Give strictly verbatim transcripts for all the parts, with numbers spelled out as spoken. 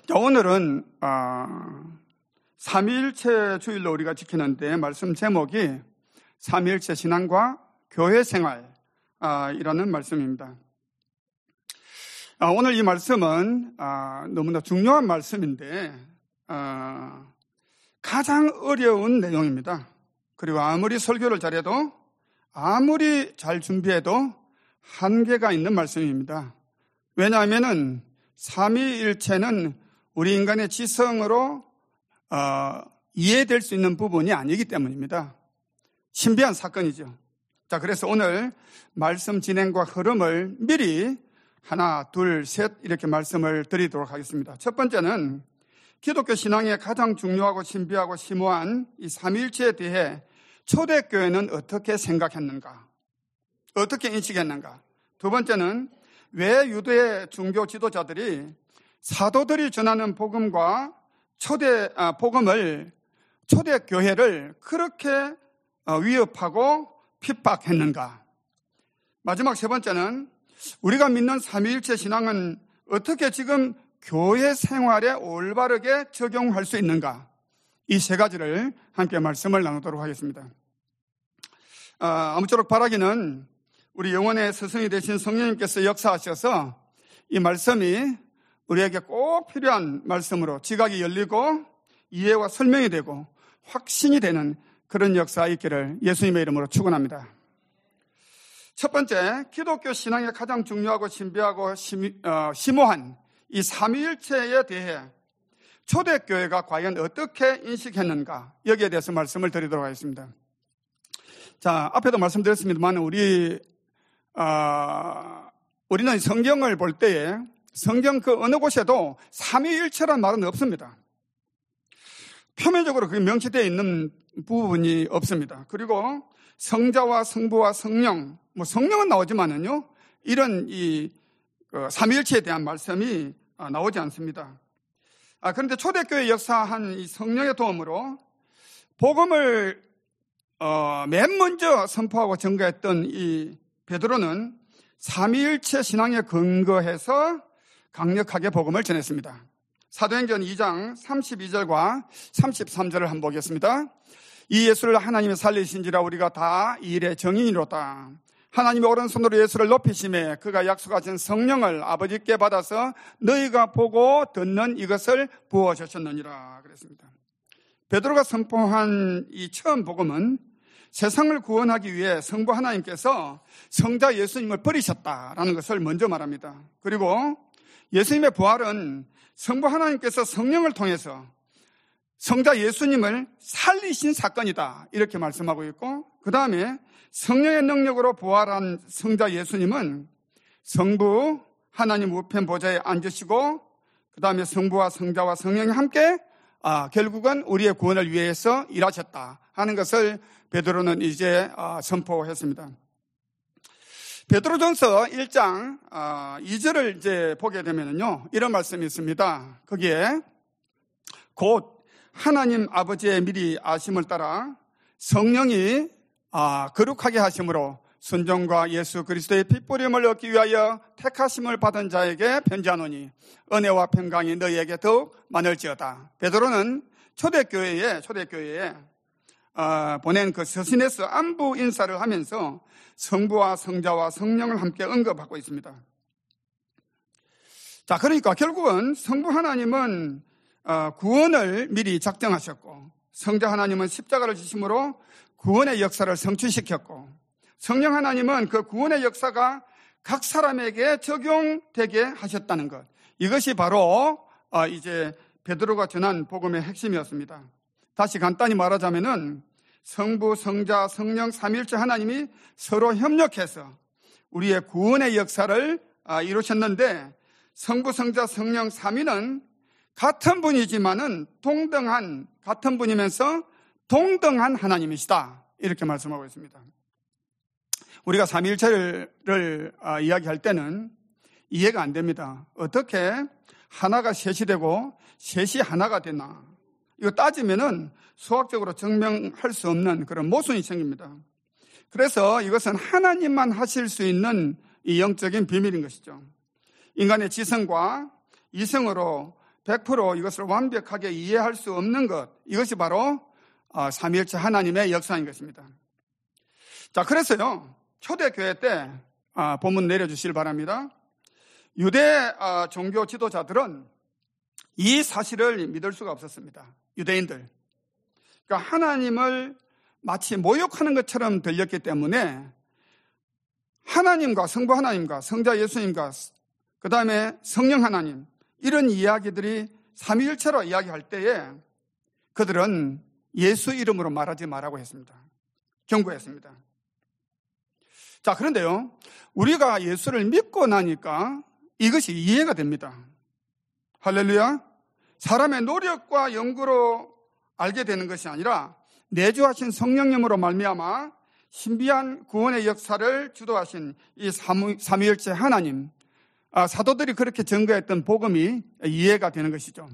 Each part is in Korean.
자, 오늘은 어, 삼위일체 주일로 우리가 지키는데 말씀 제목이 삼위일체 신앙과 교회 생활 어, 이라는 말씀입니다. 어, 오늘 이 말씀은 어, 너무나 중요한 말씀인데 어, 가장 어려운 내용입니다. 그리고 아무리 설교를 잘해도 아무리 잘 준비해도 한계가 있는 말씀입니다. 왜냐하면 삼위일체는 우리 인간의 지성으로 어, 이해될 수 있는 부분이 아니기 때문입니다. 신비한 사건이죠. 자, 그래서 오늘 말씀 진행과 흐름을 미리 하나, 둘, 셋 이렇게 말씀을 드리도록 하겠습니다. 첫 번째는 기독교 신앙의 가장 중요하고 신비하고 심오한 이 삼위일체에 대해 초대교회는 어떻게 생각했는가? 어떻게 인식했는가? 두 번째는 왜 유대 종교 지도자들이 사도들이 전하는 복음과 초대 아, 복음을 초대교회를 그렇게 위협하고 핍박했는가? 마지막 세 번째는 우리가 믿는 삼위일체 신앙은 어떻게 지금 교회 생활에 올바르게 적용할 수 있는가? 이 세 가지를 함께 말씀을 나누도록 하겠습니다. 아, 아무쪼록 바라기는 우리 영혼의 스승이 되신 성령님께서 역사하셔서 이 말씀이 우리에게 꼭 필요한 말씀으로 지각이 열리고 이해와 설명이 되고 확신이 되는 그런 역사 있기를 예수님의 이름으로 축원합니다. 첫 번째, 기독교 신앙의 가장 중요하고 신비하고 심, 어, 심오한 이 삼위일체에 대해 초대교회가 과연 어떻게 인식했는가, 여기에 대해서 말씀을 드리도록 하겠습니다. 자, 앞에도 말씀드렸습니다만 우리 어, 우리는 성경을 볼 때에 성경 그 어느 곳에도 삼위일체란 말은 없습니다. 표면적으로 그게 명시되어 있는 부분이 없습니다. 그리고 성자와 성부와 성령, 뭐 성령은 나오지만은요, 이런 이 그 삼위일체에 대한 말씀이 나오지 않습니다. 아, 그런데 초대교회 역사한 이 성령의 도움으로 복음을 어, 맨 먼저 선포하고 전가했던 이 베드로는 삼위일체 신앙에 근거해서 강력하게 복음을 전했습니다. 사도행전 이 장 삼십이 절과 삼십삼 절을 한번 보겠습니다. 이 예수를 하나님이 살리신지라 우리가 다 이 일의 정인이로다. 하나님의 오른손으로 예수를 높이심에 그가 약속하신 성령을 아버지께 받아서 너희가 보고 듣는 이것을 부어주셨느니라 그랬습니다. 베드로가 선포한 이 처음 복음은 세상을 구원하기 위해 성부 하나님께서 성자 예수님을 버리셨다라는 것을 먼저 말합니다. 그리고 예수님의 부활은 성부 하나님께서 성령을 통해서 성자 예수님을 살리신 사건이다, 이렇게 말씀하고 있고, 그 다음에 성령의 능력으로 부활한 성자 예수님은 성부 하나님 우편 보좌에 앉으시고, 그 다음에 성부와 성자와 성령이 함께 아, 결국은 우리의 구원을 위해서 일하셨다 하는 것을 베드로는 이제 아, 선포했습니다. 베드로전서 일 장 아, 이 절을 이제 보게 되면요, 이런 말씀이 있습니다. 거기에 곧 하나님 아버지의 미리 아심을 따라 성령이 아, 거룩하게 하심으로 순종과 예수 그리스도의 핏부림을 얻기 위하여 택하심을 받은 자에게 편지하노니 은혜와 평강이 너희에게 더욱 많을지어다. 베드로는 초대교회에 초대교회에 어, 보낸 그 서신에서 안부 인사를 하면서 성부와 성자와 성령을 함께 언급하고 있습니다. 자, 그러니까 결국은 성부 하나님은 어, 구원을 미리 작정하셨고, 성자 하나님은 십자가를 지심으로 구원의 역사를 성취시켰고, 성령 하나님은 그 구원의 역사가 각 사람에게 적용되게 하셨다는 것, 이것이 바로 어, 이제 베드로가 전한 복음의 핵심이었습니다. 다시 간단히 말하자면은 성부, 성자, 성령 삼위일체 하나님이 서로 협력해서 우리의 구원의 역사를 이루셨는데, 성부, 성자, 성령 삼위는 같은 분이지만은 동등한, 같은 분이면서 동등한 하나님이시다, 이렇게 말씀하고 있습니다. 우리가 삼위일체를 이야기할 때는 이해가 안 됩니다. 어떻게 하나가 셋이 되고 셋이 하나가 되나? 이거 따지면은 수학적으로 증명할 수 없는 그런 모순이 생깁니다. 그래서 이것은 하나님만 하실 수 있는 이 영적인 비밀인 것이죠. 인간의 지성과 이성으로 백 퍼센트 이것을 완벽하게 이해할 수 없는 것, 이것이 바로 삼위일체 하나님의 역사인 것입니다. 자, 그래서요, 초대교회 때 본문 내려주시길 바랍니다. 유대 종교 지도자들은 이 사실을 믿을 수가 없었습니다. 유대인들. 그러니까 하나님을 마치 모욕하는 것처럼 들렸기 때문에 하나님과 성부 하나님과 성자 예수님과 그 다음에 성령 하나님, 이런 이야기들이 삼위일체로 이야기할 때에 그들은 예수 이름으로 말하지 말라고 했습니다. 경고했습니다. 자, 그런데요, 우리가 예수를 믿고 나니까 이것이 이해가 됩니다. 할렐루야. 사람의 노력과 연구로 알게 되는 것이 아니라 내주하신 성령님으로 말미암아 신비한 구원의 역사를 주도하신 이 삼위일체 하나님, 사도들이 그렇게 증거했던 복음이 이해가 되는 것이죠.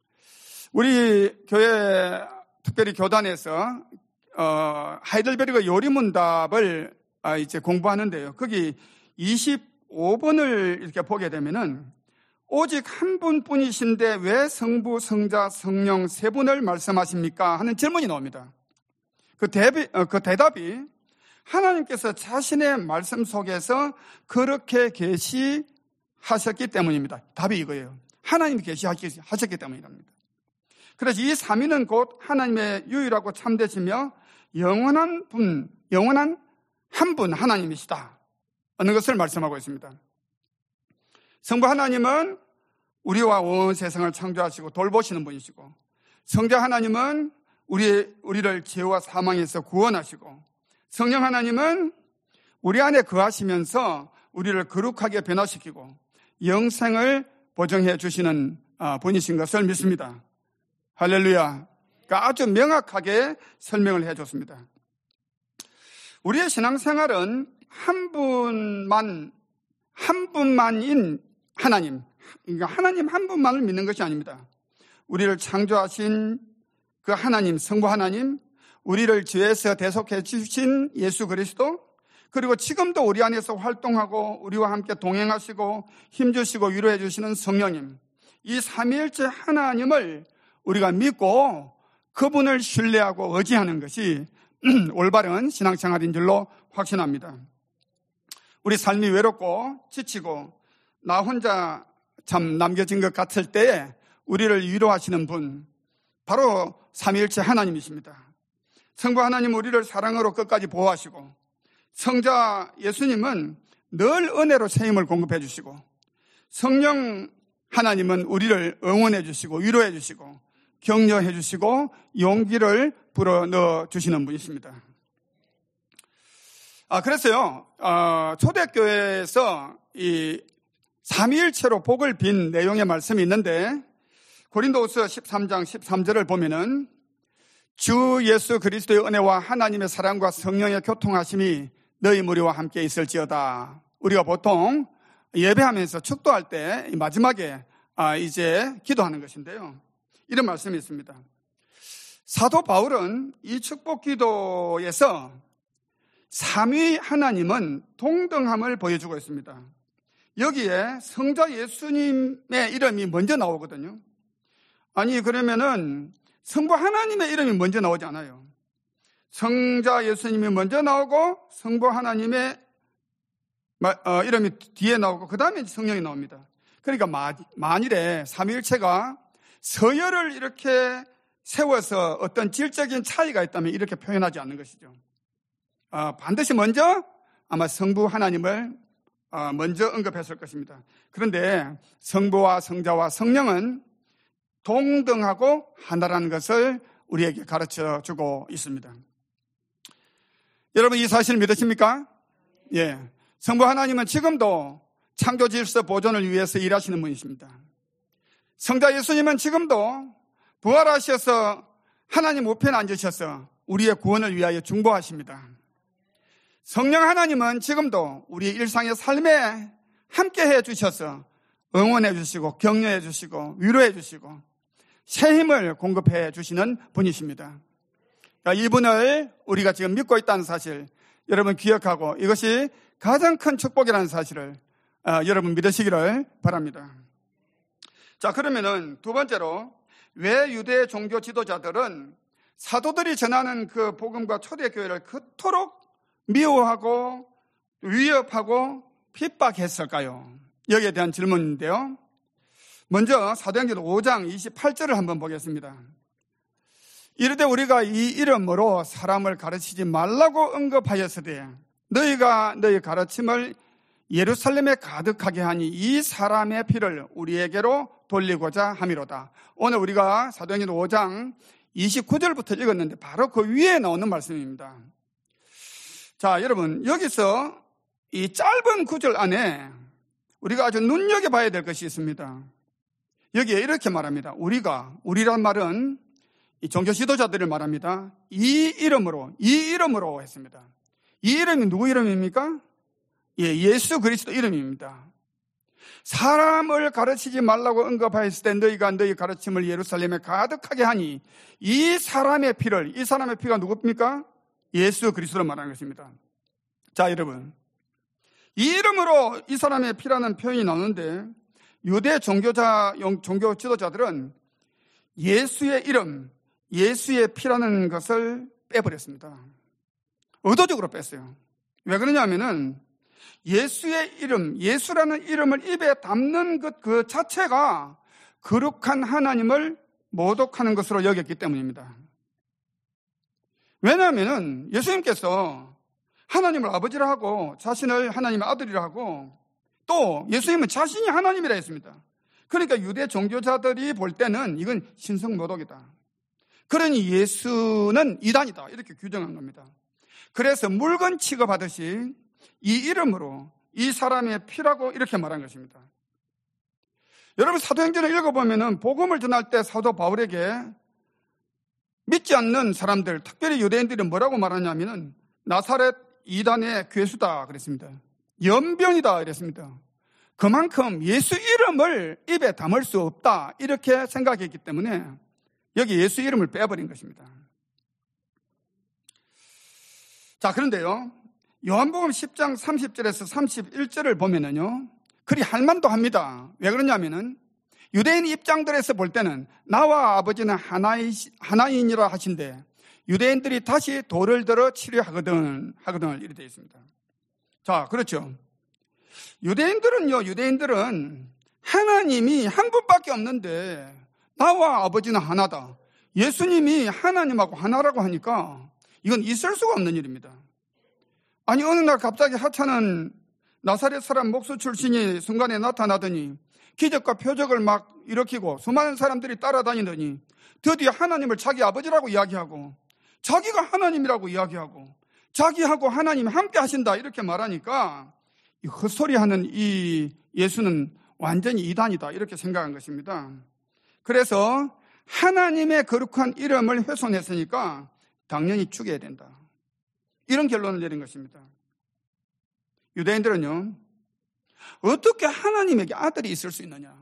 우리 교회 특별히 교단에서 어, 하이델베르그 요리문답을 이제 공부하는데요. 거기 이십오 번을 이렇게 보게 되면은 오직 한 분뿐이신데 왜 성부, 성자, 성령 세 분을 말씀하십니까? 하는 질문이 나옵니다. 그, 대비, 그 대답이 하나님께서 자신의 말씀 속에서 그렇게 계시하셨기 때문입니다. 답이 이거예요. 하나님이 계시하셨기 때문이랍니다. 그래서 이 삼위는 곧 하나님의 유일하고 참되시며 영원한 분, 영원한 한 분 하나님이시다 하는 것을 말씀하고 있습니다. 성부 하나님은 우리와 온 세상을 창조하시고 돌보시는 분이시고, 성자 하나님은 우리, 우리를 죄와 사망에서 구원하시고, 성령 하나님은 우리 안에 거하시면서 우리를 거룩하게 변화시키고 영생을 보증해 주시는 분이신 것을 믿습니다. 할렐루야. 그러니까 아주 명확하게 설명을 해줬습니다. 우리의 신앙생활은 한 분만, 한 분만인 하나님, 그러니까 하나님 한 분만을 믿는 것이 아닙니다. 우리를 창조하신 그 하나님, 성부 하나님, 우리를 죄에서 대속해 주신 예수 그리스도, 그리고 지금도 우리 안에서 활동하고 우리와 함께 동행하시고 힘주시고 위로해 주시는 성령님, 이 삼위일체 하나님을 우리가 믿고 그분을 신뢰하고 의지하는 것이 올바른 신앙생활인 줄로 확신합니다. 우리 삶이 외롭고 지치고 나 혼자 참 남겨진 것 같을 때에 우리를 위로하시는 분, 바로 삼위일체 하나님이십니다. 성부 하나님 우리를 사랑으로 끝까지 보호하시고, 성자 예수님은 늘 은혜로 세임을 공급해 주시고, 성령 하나님은 우리를 응원해 주시고 위로해 주시고 격려해 주시고 용기를 불어넣어 주시는 분이십니다. 아, 그래서요, 어, 초대교회에서 이 삼위일체로 복을 빈 내용의 말씀이 있는데, 고린도후서 십삼 장 십삼 절을 보면은 주 예수 그리스도의 은혜와 하나님의 사랑과 성령의 교통하심이 너희 무리와 함께 있을지어다. 우리가 보통 예배하면서 축도할 때 마지막에 이제 기도하는 것인데요, 이런 말씀이 있습니다. 사도 바울은 이 축복 기도에서 삼위 하나님은 동등함을 보여주고 있습니다. 여기에 성자 예수님의 이름이 먼저 나오거든요. 아니, 그러면은 성부 하나님의 이름이 먼저 나오지 않아요. 성자 예수님이 먼저 나오고 성부 하나님의 이름이 뒤에 나오고 그 다음에 성령이 나옵니다. 그러니까 만일에 삼위일체가 서열을 이렇게 세워서 어떤 질적인 차이가 있다면 이렇게 표현하지 않는 것이죠. 반드시 먼저 아마 성부 하나님을 먼저 언급했을 것입니다. 그런데 성부와 성자와 성령은 동등하고 하나라는 것을 우리에게 가르쳐 주고 있습니다. 여러분, 이 사실 믿으십니까? 예. 성부 하나님은 지금도 창조 질서 보존을 위해서 일하시는 분이십니다. 성자 예수님은 지금도 부활하셔서 하나님 우편에 앉으셔서 우리의 구원을 위하여 중보하십니다. 성령 하나님은 지금도 우리 일상의 삶에 함께해 주셔서 응원해 주시고 격려해 주시고 위로해 주시고 새 힘을 공급해 주시는 분이십니다. 이분을 우리가 지금 믿고 있다는 사실 여러분 기억하고, 이것이 가장 큰 축복이라는 사실을 여러분 믿으시기를 바랍니다. 자, 그러면은 두 번째로 왜 유대 종교 지도자들은 사도들이 전하는 그 복음과 초대교회를 그토록 미워하고 위협하고 핍박했을까요? 여기에 대한 질문인데요. 먼저 사도행전 오 장 이십팔 절을 한번 보겠습니다. 이르되 우리가 이 이름으로 사람을 가르치지 말라고 언급하였으되 너희가 너희 가르침을 예루살렘에 가득하게 하니 이 사람의 피를 우리에게로 돌리고자 함이로다. 오늘 우리가 사도행전 오 장 이십구 절부터 읽었는데 바로 그 위에 나오는 말씀입니다. 자, 여러분, 여기서 이 짧은 구절 안에 우리가 아주 눈여겨봐야 될 것이 있습니다. 여기에 이렇게 말합니다. 우리가, 우리란 말은 이 종교 지도자들을 말합니다. 이 이름으로, 이 이름으로 했습니다. 이 이름이 누구 이름입니까? 예, 예수 그리스도 이름입니다. 사람을 가르치지 말라고 언급하였을 때 너희가 너희 가르침을 예루살렘에 가득하게 하니 이 사람의 피를, 이 사람의 피가 누굽니까? 예수 그리스도를 말하는 것입니다. 자, 여러분, 이 이름으로 이 사람의 피라는 표현이 나오는데 유대 종교자, 종교 지도자들은 예수의 이름, 예수의 피라는 것을 빼버렸습니다. 의도적으로 뺐어요. 왜 그러냐면은 예수의 이름, 예수라는 이름을 입에 담는 것 그 자체가 거룩한 하나님을 모독하는 것으로 여겼기 때문입니다. 왜냐하면은 예수님께서 하나님을 아버지라 하고 자신을 하나님의 아들이라 하고 또 예수님은 자신이 하나님이라 했습니다. 그러니까 유대 종교자들이 볼 때는 이건 신성모독이다. 그러니 예수는 이단이다 이렇게 규정한 겁니다. 그래서 물건 취급하듯이 이 이름으로 이 사람의 피라고 이렇게 말한 것입니다. 여러분, 사도행전을 읽어보면 복음을 전할 때 사도 바울에게 믿지 않는 사람들, 특별히 유대인들이 뭐라고 말하냐면 나사렛 이단의 괴수다 그랬습니다. 연병이다 이랬습니다. 그만큼 예수 이름을 입에 담을 수 없다 이렇게 생각했기 때문에 여기 예수 이름을 빼버린 것입니다. 자, 그런데요, 요한복음 십 장 삼십 절에서 삼십일 절을 보면은요, 그리 할만도 합니다. 왜 그러냐면은 유대인 입장들에서 볼 때는 나와 아버지는 하나이, 하나인이라 하신데 유대인들이 다시 돌을 들어 치료하거든 하거든 이렇게 되어 있습니다. 자, 그렇죠. 유대인들은요, 유대인들은 하나님이 한 분밖에 없는데 나와 아버지는 하나다. 예수님이 하나님하고 하나라고 하니까 이건 있을 수가 없는 일입니다. 아니, 어느 날 갑자기 하찮은 나사렛 사람 목수 출신이 순간에 나타나더니 기적과 표적을 막 일으키고 수많은 사람들이 따라다니더니 드디어 하나님을 자기 아버지라고 이야기하고 자기가 하나님이라고 이야기하고 자기하고 하나님이 함께 하신다 이렇게 말하니까 이 헛소리하는 이 예수는 완전히 이단이다 이렇게 생각한 것입니다. 그래서 하나님의 거룩한 이름을 훼손했으니까 당연히 죽여야 된다. 이런 결론을 내린 것입니다. 유대인들은요, 어떻게 하나님에게 아들이 있을 수 있느냐?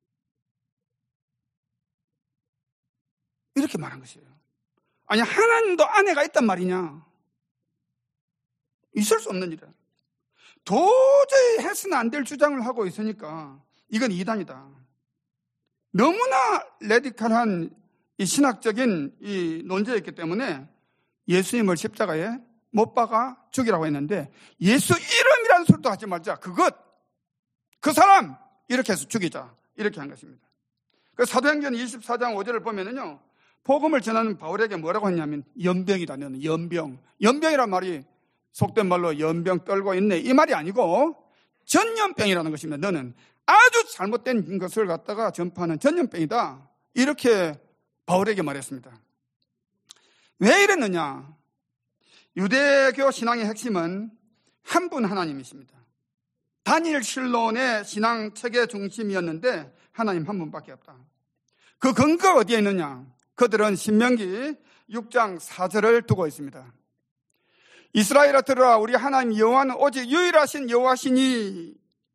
이렇게 말한 것이에요. 아니, 하나님도 아내가 있단 말이냐? 있을 수 없는 일이야. 도저히 해서는 안 될 주장을 하고 있으니까 이건 이단이다. 너무나 레디컬한 이 신학적인 이 논제였기 때문에 예수님을 십자가에 못 박아 죽이라고 했는데 예수 이름이라는 소리도 하지 말자. 그것, 그 사람 이렇게 해서 죽이자. 이렇게 한 것입니다. 그래서 사도행전 이십사 장 오 절을 보면은요, 복음을 전하는 바울에게 뭐라고 했냐면 연병이다. 너는 연병. 연병이란 말이 속된 말로 연병 떨고 있네 이 말이 아니고 전염병이라는 것입니다. 너는 아주 잘못된 것을 갖다가 전파하는 전염병이다. 이렇게 바울에게 말했습니다. 왜 이랬느냐? 유대교 신앙의 핵심은 한 분 하나님이십니다. 다니엘 실론의 신앙 체계 중심이었는데 하나님 한 분밖에 없다. 그 근거가 어디에 있느냐? 그들은 신명기 육 장 사 절을 두고 있습니다. 이스라엘아 들으라, 우리 하나님 여호와는 오직 유일하신 여호와시니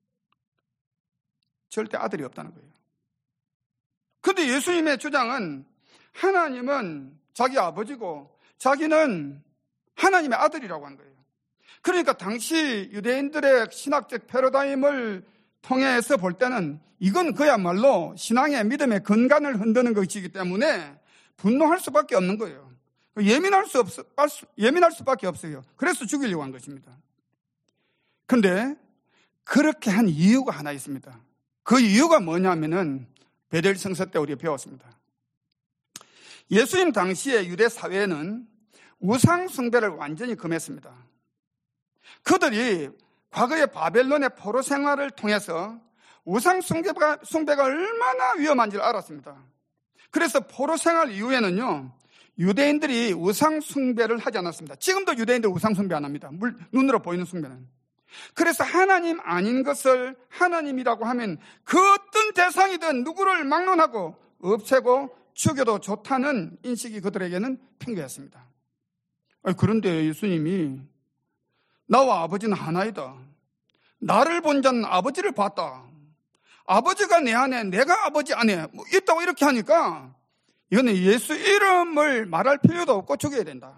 절대 아들이 없다는 거예요. 그런데 예수님의 주장은 하나님은 자기 아버지고 자기는 하나님의 아들이라고 한 거예요. 그러니까 당시 유대인들의 신학적 패러다임을 통해서 볼 때는 이건 그야말로 신앙의 믿음의 근간을 흔드는 것이기 때문에 분노할 수밖에 없는 거예요. 예민할 수 없, 예민할 수밖에 없어요. 그래서 죽이려고 한 것입니다. 그런데 그렇게 한 이유가 하나 있습니다. 그 이유가 뭐냐면은 베델 성서 때 우리가 배웠습니다. 예수님 당시에 유대 사회에는 우상 숭배를 완전히 금했습니다. 그들이 과거의 바벨론의 포로 생활을 통해서 우상 숭배가, 숭배가 얼마나 위험한지를 알았습니다. 그래서 포로 생활 이후에는요, 유대인들이 우상 숭배를 하지 않았습니다. 지금도 유대인들 우상 숭배 안 합니다. 물, 눈으로 보이는 숭배는. 그래서 하나님 아닌 것을 하나님이라고 하면 그 어떤 대상이든 누구를 막론하고 없애고 죽여도 좋다는 인식이 그들에게는 팽배했습니다. 그런데 예수님이 나와 아버지는 하나이다. 나를 본 자는 아버지를 봤다. 아버지가 내 안에 내가 아버지 안에 뭐 있다고 이렇게 하니까 이거는 예수 이름을 말할 필요도 없고 죽여야 된다.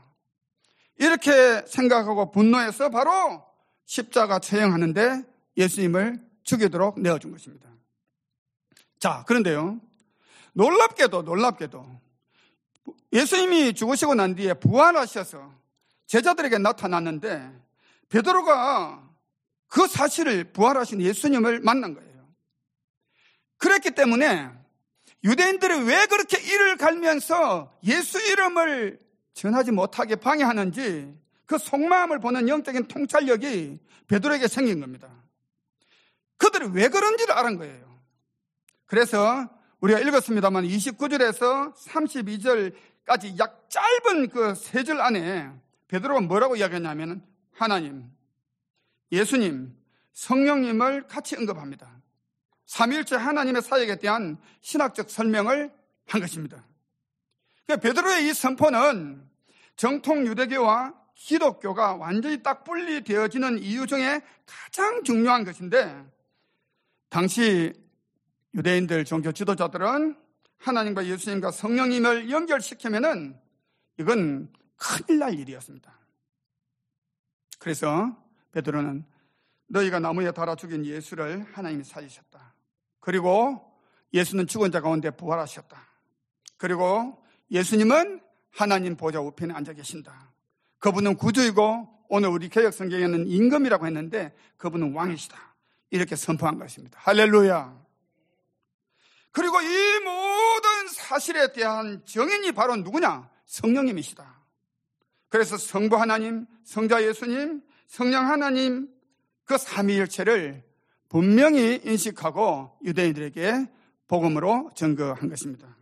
이렇게 생각하고 분노해서 바로 십자가 처형하는데 예수님을 죽이도록 내어준 것입니다. 자, 그런데요, 놀랍게도 놀랍게도 예수님이 죽으시고 난 뒤에 부활하셔서 제자들에게 나타났는데 베드로가 그 사실을 부활하신 예수님을 만난 거예요. 그랬기 때문에 유대인들이 왜 그렇게 이를 갈면서 예수 이름을 전하지 못하게 방해하는지 그 속마음을 보는 영적인 통찰력이 베드로에게 생긴 겁니다. 그들이 왜 그런지를 알은 거예요. 그래서 우리가 읽었습니다만 이십구 절에서 삼십이 절까지 약 짧은 그 세 절 안에 베드로가 뭐라고 이야기하냐면 하나님, 예수님, 성령님을 같이 언급합니다. 삼위일체 하나님의 사역에 대한 신학적 설명을 한 것입니다. 그러니까 베드로의 이 선포는 정통 유대교와 기독교가 완전히 딱 분리되어지는 이유 중에 가장 중요한 것인데, 당시 유대인들 종교 지도자들은 하나님과 예수님과 성령님을 연결시키면은 이건 큰일 날 일이었습니다. 그래서 베드로는 너희가 나무에 달아 죽인 예수를 하나님이 살리셨다. 그리고 예수는 죽은 자 가운데 부활하셨다. 그리고 예수님은 하나님 보좌 우편에 앉아 계신다. 그분은 구주이고 오늘 우리 개역 성경에는 임금이라고 했는데 그분은 왕이시다. 이렇게 선포한 것입니다. 할렐루야. 그리고 이 모든 사실에 대한 정인이 바로 누구냐? 성령님이시다. 그래서 성부 하나님, 성자 예수님, 성령 하나님 그 삼위일체를 분명히 인식하고 유대인들에게 복음으로 증거한 것입니다.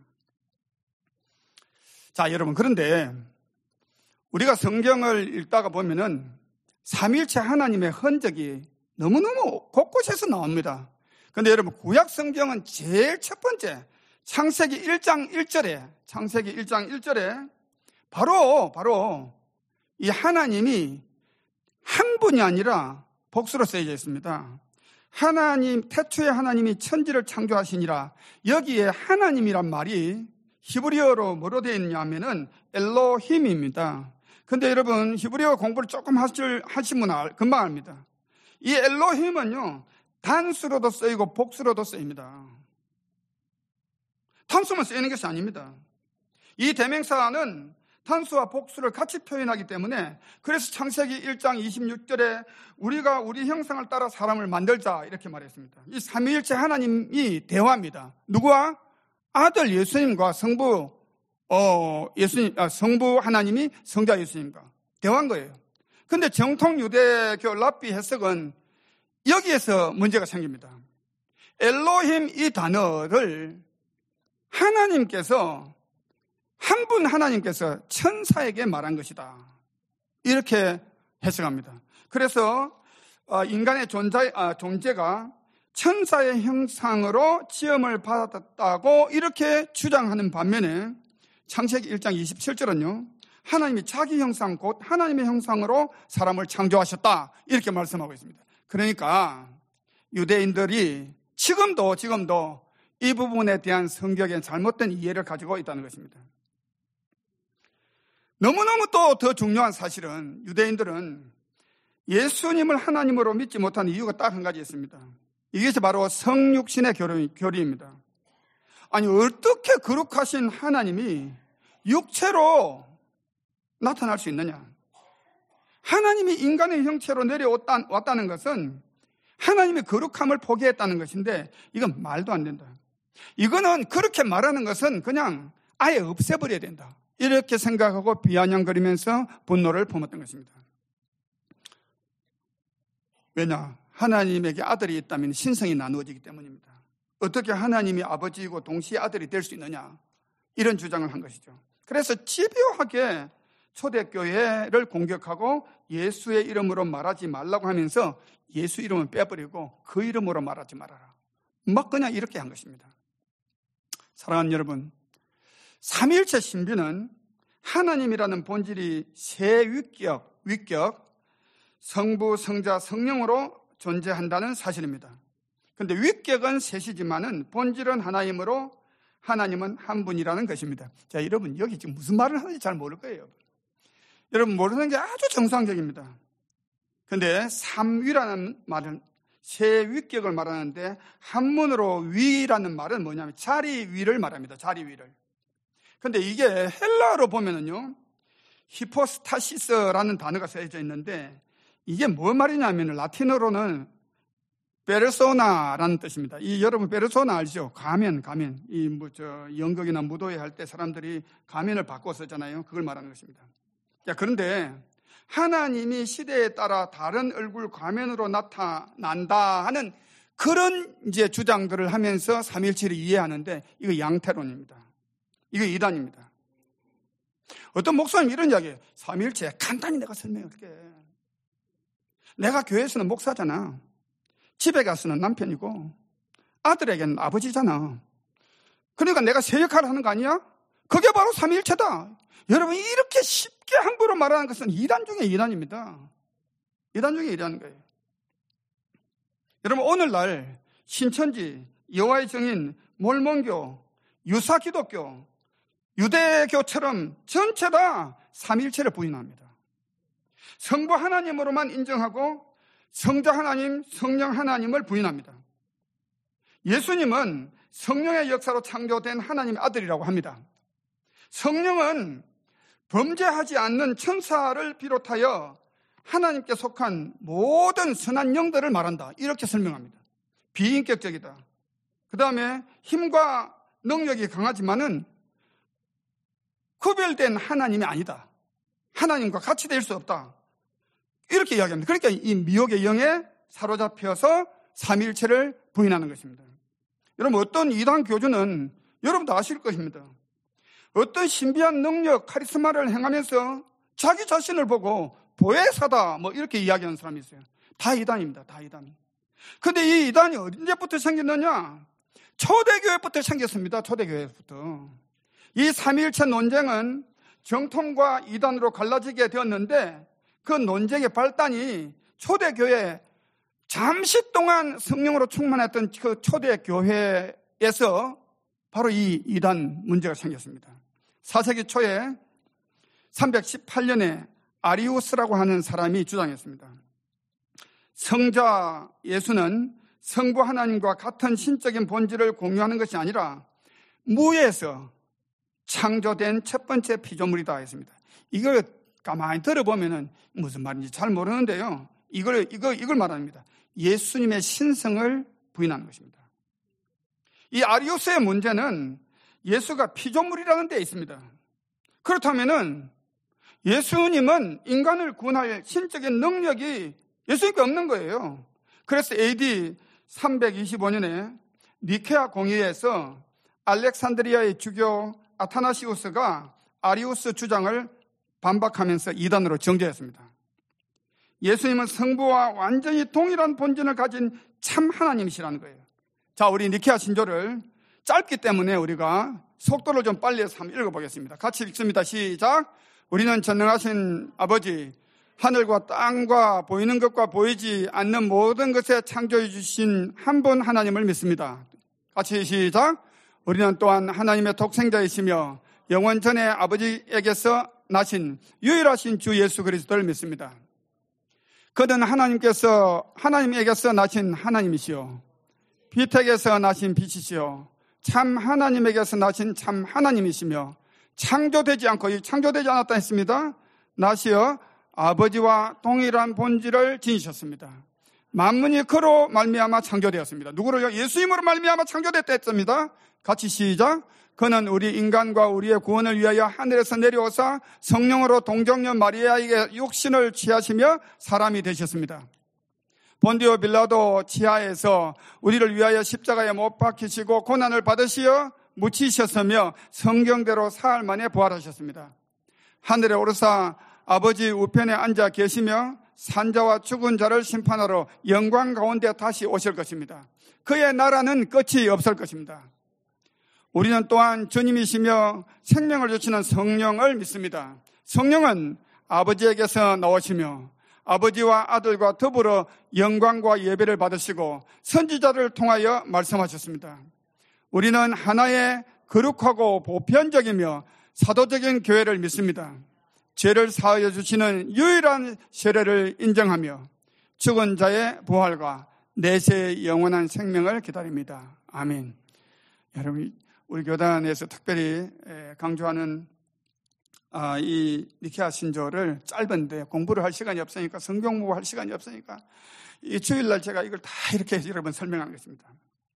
자, 여러분, 그런데 우리가 성경을 읽다가 보면은 삼위일체 하나님의 흔적이 너무너무 곳곳에서 나옵니다. 그런데 여러분, 구약 성경은 제일 첫 번째 창세기 일 장 일 절에 창세기 일 장 일 절에 바로 바로 이 하나님이 한 분이 아니라 복수로 쓰여져 있습니다. 하나님, 태초에 하나님이 천지를 창조하시니라. 여기에 하나님이란 말이 히브리어로 뭐로 되어 있냐면은 엘로힘입니다. 근데 여러분, 히브리어 공부를 조금 하실, 하시면 금방 압니다. 이 엘로힘은요, 단수로도 쓰이고 복수로도 쓰입니다. 단수만 쓰이는 것이 아닙니다. 이 대명사는 단수와 복수를 같이 표현하기 때문에 그래서 창세기 일 장 이십육 절에 우리가 우리 형상을 따라 사람을 만들자 이렇게 말했습니다. 이 삼위일체 하나님이 대화입니다. 누구와? 아들 예수님과 성부 어 예수님 아, 성부 하나님이 성자 예수님과 대화한 거예요. 그런데 정통 유대교 랍비 해석은 여기에서 문제가 생깁니다. 엘로힘 이 단어를 하나님께서 한 분 하나님께서 천사에게 말한 것이다. 이렇게 해석합니다. 그래서 인간의 존재, 존재가 천사의 형상으로 지음을 받았다고 이렇게 주장하는 반면에 창세기 일 장 이십칠 절은요. 하나님이 자기 형상 곧 하나님의 형상으로 사람을 창조하셨다. 이렇게 말씀하고 있습니다. 그러니까 유대인들이 지금도 지금도 이 부분에 대한 성경의 잘못된 이해를 가지고 있다는 것입니다. 너무너무 또 더 중요한 사실은 유대인들은 예수님을 하나님으로 믿지 못하는 이유가 딱 한 가지 있습니다. 이것이 바로 성육신의 교리, 교리입니다. 아니, 어떻게 거룩하신 하나님이 육체로 나타날 수 있느냐? 하나님이 인간의 형체로 내려왔다는 것은 하나님의 거룩함을 포기했다는 것인데 이건 말도 안 된다. 이거는 그렇게 말하는 것은 그냥 아예 없애버려야 된다. 이렇게 생각하고 비아냥거리면서 분노를 품었던 것입니다. 왜냐? 하나님에게 아들이 있다면 신성이 나누어지기 때문입니다. 어떻게 하나님이 아버지이고 동시에 아들이 될 수 있느냐? 이런 주장을 한 것이죠. 그래서 집요하게 초대교회를 공격하고 예수의 이름으로 말하지 말라고 하면서 예수 이름을 빼버리고 그 이름으로 말하지 말아라. 막 그냥 이렇게 한 것입니다. 사랑하는 여러분, 삼위일체 신비는 하나님이라는 본질이 세 위격, 위격, 성부, 성자, 성령으로 존재한다는 사실입니다. 그런데 위격은 셋이지만은 본질은 하나이므로 하나님은 한 분이라는 것입니다. 자, 여러분 여기 지금 무슨 말을 하는지 잘 모를 거예요. 여러분 모르는 게 아주 정상적입니다. 그런데 삼위라는 말은 세 위격을 말하는데 한문으로 위라는 말은 뭐냐면 자리 위를 말합니다. 자리 위를. 그런데 이게 헬라어로 보면은요, 히포스타시스라는 단어가 쓰여져 있는데 이게 뭔 말이냐면 라틴어로는 페르소나라는 뜻입니다. 이 여러분 페르소나 알죠? 가면, 가면. 이 뭐 저 연극이나 무도회 할 때 사람들이 가면을 바꿔 쓰잖아요. 그걸 말하는 것입니다. 자, 그런데 하나님이 시대에 따라 다른 얼굴 가면으로 나타난다 하는 그런 이제 주장들을 하면서 삼위일체를 이해하는데 이거 양태론입니다. 이거 이단입니다. 어떤 목사님 이런 이야기해요. 삼위일체 간단히 내가 설명할게. 내가 교회에서는 목사잖아. 집에 가서는 남편이고 아들에게는 아버지잖아. 그러니까 내가 새 역할을 하는 거 아니야? 그게 바로 삼위일체다. 여러분 이렇게 쉽게 함부로 말하는 것은 이단 중에 이단입니다. 이단 중에 이단인 거예요. 여러분 오늘날 신천지, 여호와의 증인, 몰몬교, 유사기독교, 유대교처럼 전체 다 삼위일체를 부인합니다. 성부 하나님으로만 인정하고 성자 하나님, 성령 하나님을 부인합니다. 예수님은 성령의 역사로 창조된 하나님의 아들이라고 합니다. 성령은 범죄하지 않는 천사를 비롯하여 하나님께 속한 모든 선한 영들을 말한다. 이렇게 설명합니다. 비인격적이다. 그 다음에 힘과 능력이 강하지만은 구별된 하나님이 아니다. 하나님과 같이 될 수 없다. 이렇게 이야기합니다. 그러니까 이 미혹의 영에 사로잡혀서 삼위일체를 부인하는 것입니다. 여러분 어떤 이단 교주는 여러분도 아실 것입니다. 어떤 신비한 능력, 카리스마를 행하면서 자기 자신을 보고 보혜사다 뭐 이렇게 이야기하는 사람이 있어요. 다 이단입니다. 다 이단. 그런데 이 이단이 언제부터 생겼느냐? 초대교회부터 생겼습니다. 초대교회부터. 이 삼위일체 논쟁은 정통과 이단으로 갈라지게 되었는데 그 논쟁의 발단이 초대교회 잠시 동안 성령으로 충만했던 그 초대교회에서 바로 이 이단 문제가 생겼습니다. 사 세기 초에 삼백십팔 년에 아리우스라고 하는 사람이 주장했습니다. 성자 예수는 성부 하나님과 같은 신적인 본질을 공유하는 것이 아니라 무에서 창조된 첫 번째 피조물이다 했습니다. 이걸 가만히 들어보면은 무슨 말인지 잘 모르는데요. 이걸, 이걸, 이걸 말합니다. 예수님의 신성을 부인하는 것입니다. 이 아리우스의 문제는 예수가 피조물이라는 데 있습니다. 그렇다면은 예수님은 인간을 구원할 신적인 능력이 예수님께 없는 거예요. 그래서 에이디 삼백이십오 년에 니케아 공의회에서 알렉산드리아의 주교 아타나시우스가 아리우스 주장을 반박하면서 이단으로 정죄했습니다. 예수님은 성부와 완전히 동일한 본질을 가진 참 하나님이시라는 거예요. 자, 우리 니케아 신조를 짧기 때문에 우리가 속도를 좀 빨리 해서 한번 읽어보겠습니다. 같이 읽습니다. 시작. 우리는 전능하신 아버지, 하늘과 땅과 보이는 것과 보이지 않는 모든 것에 창조해 주신 한 분 하나님을 믿습니다. 같이 시작. 우리는 또한 하나님의 독생자이시며 영원 전에 아버지에게서 나신 유일하신 주 예수 그리스도를 믿습니다. 그는 하나님께서 하나님에게서 나신 하나님이시요 비택에서 나신 빛이시요 참 하나님에게서 나신 참 하나님이시며 창조되지 않고 창조되지 않았다 했습니다. 나시어 아버지와 동일한 본질을 지니셨습니다. 만문이 그로 말미암아 창조되었습니다. 누구를요? 예수님으로 말미암아 창조됐다 했습니다. 같이 시작. 그는 우리 인간과 우리의 구원을 위하여 하늘에서 내려오사 성령으로 동정녀 마리아에게 육신을 취하시며 사람이 되셨습니다. 본디오 빌라도 지하에서 우리를 위하여 십자가에 못 박히시고 고난을 받으시어 묻히셨으며 성경대로 사흘 만에 부활하셨습니다. 하늘에 오르사 아버지 우편에 앉아 계시며 산자와 죽은 자를 심판하러 영광 가운데 다시 오실 것입니다. 그의 나라는 끝이 없을 것입니다. 우리는 또한 주님이시며 생명을 주시는 성령을 믿습니다. 성령은 아버지에게서 나오시며 아버지와 아들과 더불어 영광과 예배를 받으시고 선지자를 통하여 말씀하셨습니다. 우리는 하나의 거룩하고 보편적이며 사도적인 교회를 믿습니다. 죄를 사하여 주시는 유일한 세례를 인정하며 죽은 자의 부활과 내세의 영원한 생명을 기다립니다. 아멘. 여러분, 우리 교단에서 특별히 강조하는 이 니케아 신조를 짧은데 공부를 할 시간이 없으니까 성경 공부할 시간이 없으니까 이 주일날 제가 이걸 다 이렇게 여러분 설명하겠습니다.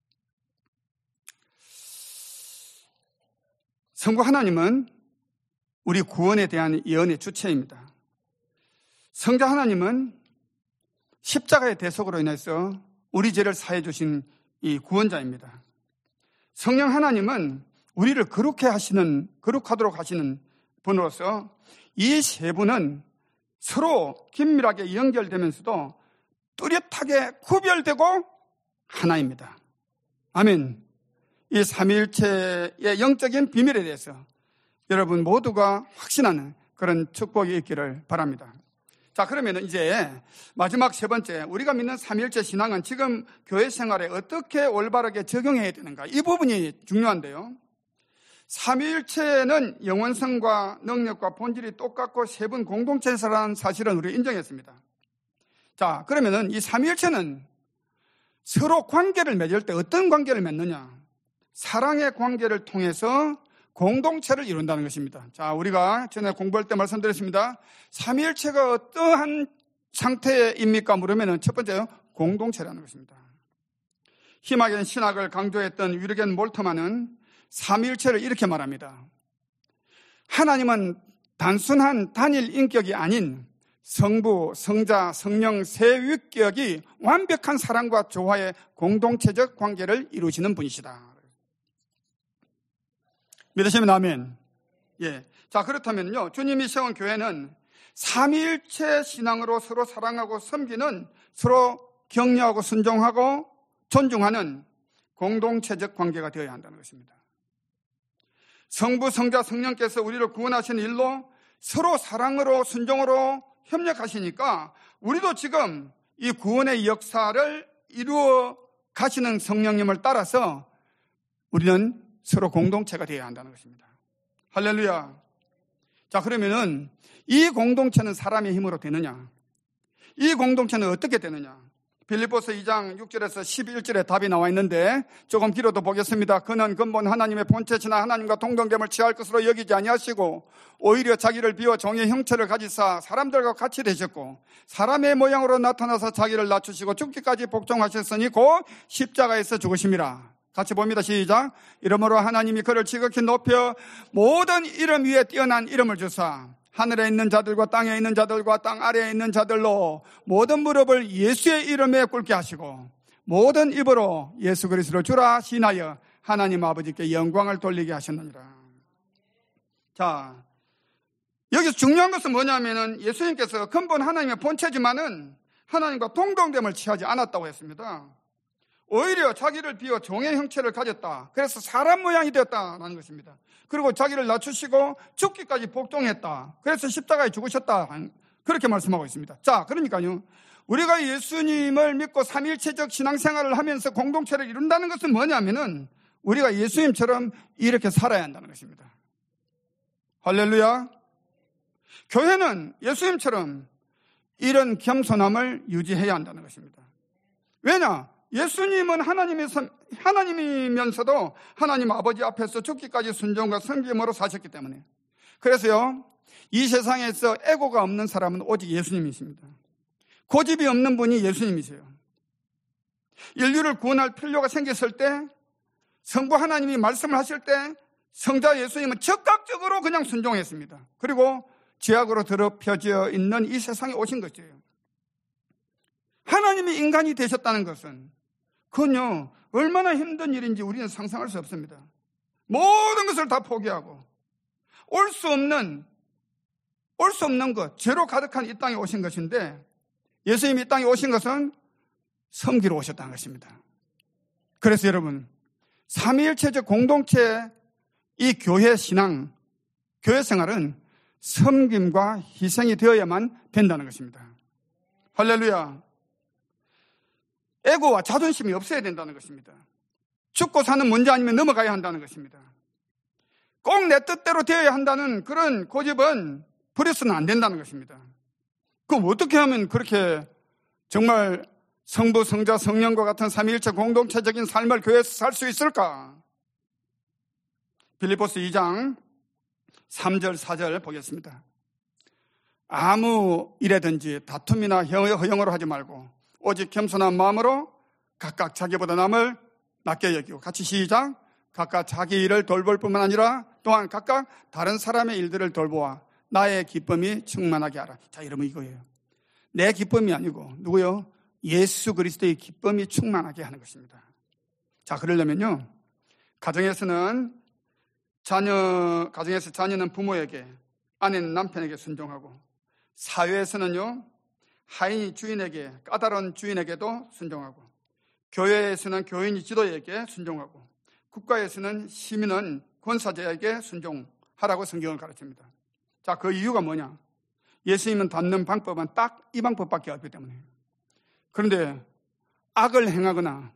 성부 하나님은 우리 구원에 대한 예언의 주체입니다. 성자 하나님은 십자가의 대속으로 인해서 우리 죄를 사해 주신 이 구원자입니다. 성령 하나님은 우리를 거룩해 하시는, 거룩하도록 하시는 분으로서 이 세 분은 서로 긴밀하게 연결되면서도 뚜렷하게 구별되고 하나입니다. 아멘. 이 삼위일체의 영적인 비밀에 대해서 여러분 모두가 확신하는 그런 축복이 있기를 바랍니다. 자, 그러면 이제 마지막 세 번째, 우리가 믿는 삼위일체 신앙은 지금 교회 생활에 어떻게 올바르게 적용해야 되는가? 이 부분이 중요한데요. 삼위일체는 영원성과 능력과 본질이 똑같고 세 분 공동체라는 사실은 우리 인정했습니다. 자, 그러면은 이 삼위일체는 서로 관계를 맺을 때 어떤 관계를 맺느냐? 사랑의 관계를 통해서 공동체를 이룬다는 것입니다. 자, 우리가 전에 공부할 때 말씀드렸습니다. 삼위일체가 어떠한 상태입니까? 물으면 첫 번째요, 공동체라는 것입니다. 희망의 신학을 강조했던 위르겐 몰트만은 삼위일체를 이렇게 말합니다. 하나님은 단순한 단일 인격이 아닌 성부, 성자, 성령 세 위격이 완벽한 사랑과 조화의 공동체적 관계를 이루시는 분이시다. 믿으시면 아멘. 예. 자, 그렇다면요, 주님이 세운 교회는 삼위일체 신앙으로 서로 사랑하고 섬기는, 서로 격려하고 순종하고 존중하는 공동체적 관계가 되어야 한다는 것입니다. 성부, 성자, 성령께서 우리를 구원하신 일로 서로 사랑으로 순종으로 협력하시니까 우리도 지금 이 구원의 역사를 이루어 가시는 성령님을 따라서 우리는 서로 공동체가 되어야 한다는 것입니다. 할렐루야. 자, 그러면은 이 공동체는 사람의 힘으로 되느냐? 이 공동체는 어떻게 되느냐? 빌립보서 이 장 육 절에서 십일 절에 답이 나와 있는데 조금 길어도 보겠습니다. 그는 근본 하나님의 본체시나 하나님과 동등됨을 취할 것으로 여기지 아니하시고 오히려 자기를 비워 종의 형체를 가지사 사람들과 같이 되셨고 사람의 모양으로 나타나서 자기를 낮추시고 죽기까지 복종하셨으니 곧 십자가에서 죽으심이라. 같이 봅니다. 시작. 이러므로 하나님이 그를 지극히 높여 모든 이름 위에 뛰어난 이름을 주사 하늘에 있는 자들과 땅에 있는 자들과 땅 아래에 있는 자들로 모든 무릎을 예수의 이름에 꿇게 하시고 모든 입으로 예수 그리스도를 주라 시인하여 하나님 아버지께 영광을 돌리게 하셨느니라. 자, 여기서 중요한 것은 뭐냐면은 예수님께서 근본 하나님의 본체지만은 하나님과 동등됨을 취하지 않았다고 했습니다. 오히려 자기를 비워 종의 형체를 가졌다. 그래서 사람 모양이 되었다는 것입니다. 그리고 자기를 낮추시고 죽기까지 복종했다. 그래서 십자가에 죽으셨다. 그렇게 말씀하고 있습니다. 자, 그러니까요, 우리가 예수님을 믿고 삼위일체적 신앙생활을 하면서 공동체를 이룬다는 것은 뭐냐면은 우리가 예수님처럼 이렇게 살아야 한다는 것입니다. 할렐루야. 교회는 예수님처럼 이런 겸손함을 유지해야 한다는 것입니다. 왜냐? 예수님은 하나님이, 하나님이면서도 하나님 아버지 앞에서 죽기까지 순종과 섬김으로 사셨기 때문에. 그래서요, 이 세상에서 애고가 없는 사람은 오직 예수님이십니다. 고집이 없는 분이 예수님이세요. 인류를 구원할 필요가 생겼을 때, 성부 하나님이 말씀을 하실 때 성자 예수님은 적극적으로 그냥 순종했습니다. 그리고 죄악으로 더럽혀져 있는 이 세상에 오신 것이에요. 하나님이 인간이 되셨다는 것은 그건요, 얼마나 힘든 일인지 우리는 상상할 수 없습니다. 모든 것을 다 포기하고 올 수 없는 올 수 없는 것, 죄로 가득한 이 땅에 오신 것인데, 예수님이 이 땅에 오신 것은 섬기러 오셨다는 것입니다. 그래서 여러분, 삼위일체적 공동체, 이 교회 신앙, 교회 생활은 섬김과 희생이 되어야만 된다는 것입니다. 할렐루야. 애고와 자존심이 없어야 된다는 것입니다. 죽고 사는 문제 아니면 넘어가야 한다는 것입니다. 꼭 내 뜻대로 되어야 한다는 그런 고집은 버려서는 안 된다는 것입니다. 그럼 어떻게 하면 그렇게 정말 성부, 성자, 성령과 같은 삼위일체 공동체적인 삶을 교회에서 살 수 있을까? 빌립보서 이 장 삼 절 사 절 보겠습니다. 아무 일에든지 다툼이나 허영으로 하지 말고 오직 겸손한 마음으로 각각 자기보다 남을 낮게 여기고, 같이 시작. 각각 자기 일을 돌볼 뿐만 아니라 또한 각각 다른 사람의 일들을 돌보아 나의 기쁨이 충만하게 하라. 자, 여러분, 이거예요. 내 기쁨이 아니고 누구요? 예수 그리스도의 기쁨이 충만하게 하는 것입니다. 자, 그러려면요, 가정에서는 자녀, 가정에서 자녀는 부모에게, 아내는 남편에게 순종하고, 사회에서는요, 하인이 주인에게, 까다로운 주인에게도 순종하고, 교회에서는 교인이 지도에게 순종하고, 국가에서는 시민은 권사자에게 순종하라고 성경을 가르칩니다. 자, 그 이유가 뭐냐? 예수님은 닫는 방법은 딱 이 방법밖에 없기 때문에. 그런데 악을 행하거나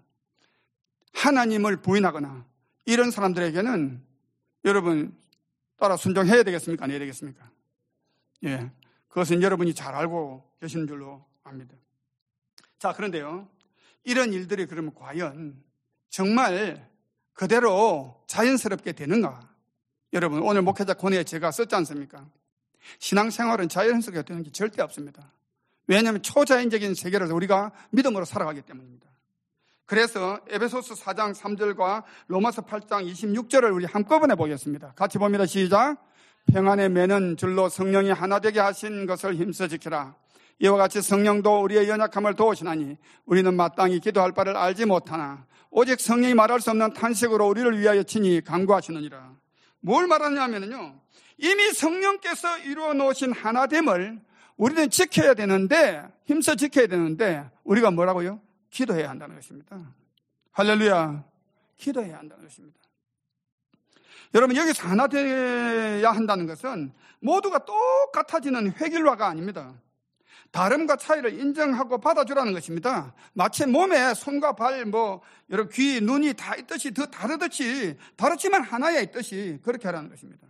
하나님을 부인하거나 이런 사람들에게는 여러분 따라 순종해야 되겠습니까? 안 해야 되겠습니까? 예, 그것은 여러분이 잘 알고 계시는 줄로 압니다. 자, 그런데요, 이런 일들이 그러면 과연 정말 그대로 자연스럽게 되는가? 여러분, 오늘 목회자 권해에 제가 썼지 않습니까? 신앙생활은 자연스럽게 되는 게 절대 없습니다. 왜냐하면 초자연적인 세계를 우리가 믿음으로 살아가기 때문입니다. 그래서 에베소서 사 장 삼 절과 로마서 팔 장 이십육 절을 우리 한꺼번에 보겠습니다. 같이 봅니다. 시작. 평안에 매는 줄로 성령이 하나 되게 하신 것을 힘써 지키라. 이와 같이 성령도 우리의 연약함을 도우시나니 우리는 마땅히 기도할 바를 알지 못하나 오직 성령이 말할 수 없는 탄식으로 우리를 위하여 친히 간구하시느니라. 뭘 말하냐면요, 이미 성령께서 이루어 놓으신 하나됨을 우리는 지켜야 되는데, 힘써 지켜야 되는데, 우리가 뭐라고요? 기도해야 한다는 것입니다. 할렐루야. 기도해야 한다는 것입니다. 여러분, 여기서 하나 되어야 한다는 것은 모두가 똑같아지는 획일화가 아닙니다. 다름과 차이를 인정하고 받아주라는 것입니다. 마치 몸에 손과 발, 뭐, 여러 귀, 눈이 다 있듯이, 더 다르듯이, 다르지만 하나에 있듯이 그렇게 하라는 것입니다.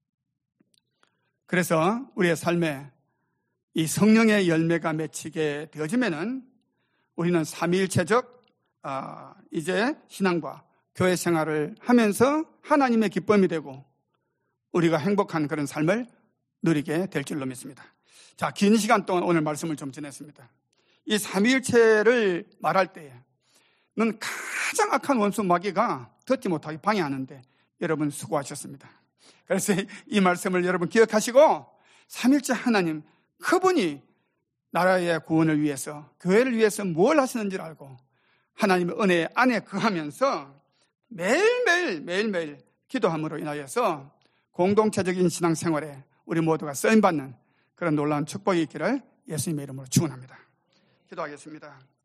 그래서 우리의 삶에 이 성령의 열매가 맺히게 되어지면은 우리는 삼위일체적 아, 이제 신앙과 교회 생활을 하면서 하나님의 기쁨이 되고 우리가 행복한 그런 삶을 누리게 될 줄로 믿습니다. 자, 긴 시간 동안 오늘 말씀을 좀 전했습니다. 이 삼위일체를 말할 때에는 가장 악한 원수 마귀가 듣지 못하게 방해하는데 여러분 수고하셨습니다. 그래서 이 말씀을 여러분 기억하시고 삼위일체 하나님, 그분이 나라의 구원을 위해서, 교회를 위해서 뭘 하시는지를 알고 하나님의 은혜 안에 거하면서 매일매일 매일매일 기도함으로 인하여서 공동체적인 신앙생활에 우리 모두가 쓰임받는 그런 놀라운 축복이 있기를 예수님의 이름으로 축원합니다. 기도하겠습니다.